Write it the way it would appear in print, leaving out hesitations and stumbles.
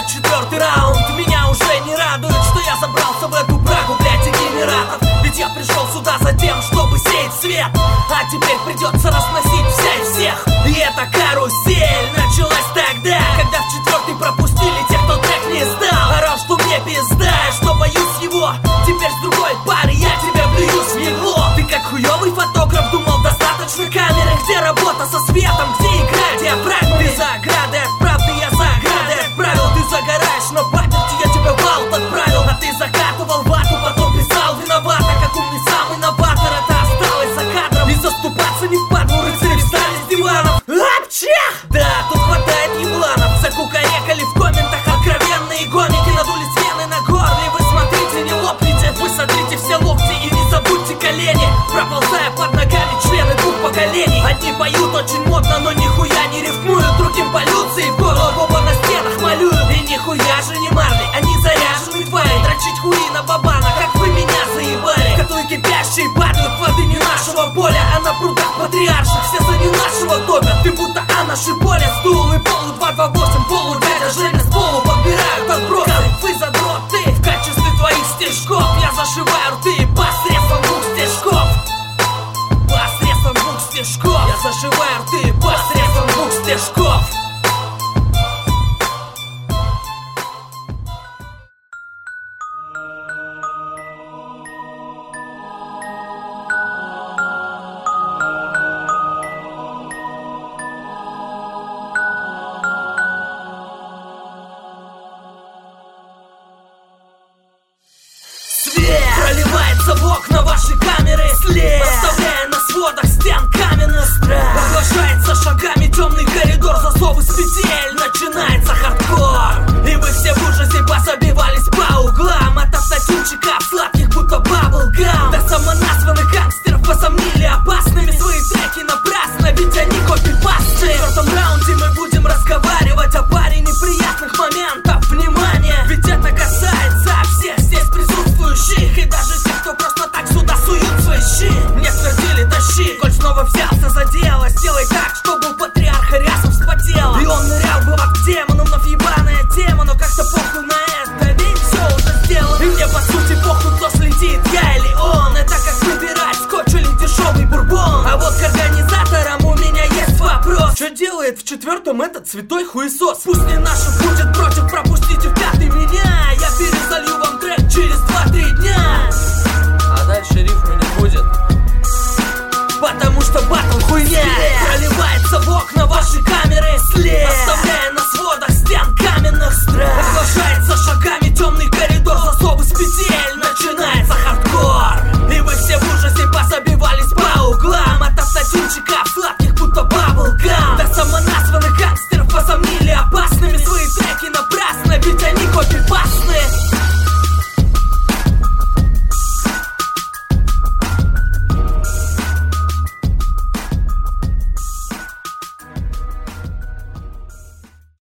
4-й раунд. Меня уже не радует, что я забрался в эту брагу, блять, и генератов. Ведь я пришел сюда за тем, чтобы сеять свет, а теперь придется разносить вся и всех. И эта карусель началась тогда, когда в 4-й пропустили тех, кто трек не сдал. Орал, что мне пизда, что боюсь его. Теперь с другой пары я тебя плююсь в него. Ты как хуёвый фотограф думал, достаточно камеры. Где работа со светом, где игра диафрагмы? Ты за оградой от правды, я за оградой отправил. Ты загораешь на паперти, я тебя в аут отправил. А ты закатывал вату, потом писал виновата. Как умный самый новатор, это осталось за кадром. И заступаться не впадло, рыцари встали с диванов. Апчах! Да, тут хватает ебланов. Закукарекали в комментах откровенные гомики. Надулись вены на горле, вы смотрите, не лопните. Вы сотрите все локти и не забудьте колени, проползая под ногами члены двух поколений. Одни поют очень модно, но нихуя не рифмуют. Другим полюции в горло оба на стенах малюют. И нихуя же не Марли, они заряжены твари. Дрочить хуи на бабана, как вы меня заебали. Котлы кипящие падают в воды не нашего поля, а на прудах патриарших все за не нашего топят. Ты будто наши поле, стул и полу 228, полу дядя Женя с полу подбирают отбросы. Вы задроты в качестве твоих стежков. Я зашиваю рты посредством двух стежков. Посредством двух стежков. Я зашиваю рты посредством двух стежков. Проливается в окна вашей камеры след, оставляя на сводах стен каменный страх. Оглашается шагами темный коридор, засовы с петель, начинается хардкор. И вы все в ужасе позабивались по углам от автотюнчиков сладких, будто баблгам. До самоназванных гангстеров посомнили опасными свои треки напрасно, ведь они копипасты. В 4-м раунде мы будем разговаривать о паре неприятных моментов. Внимание, ведь это касается всех здесь присутствующих, и даже тех, кто просто так сюда суют свои щи. Мне твердили, тащи, коль снова взялся за дело, сделай так, чтобы у патриарха ряса вспотела. И он нырял было к демонам, но ебаная тема, но как-то похуй на это, ведь все уже сделано. И мне по сути похуй, кто следит, я или он. Это как выбирать скотч или дешевый бурбон. А вот к организаторам у меня есть вопрос. Что делает в 4-м этот святой хуесос? Пусть не наших будет против, пропустите в 5-й меня. Я перезалью вам трек через 2-3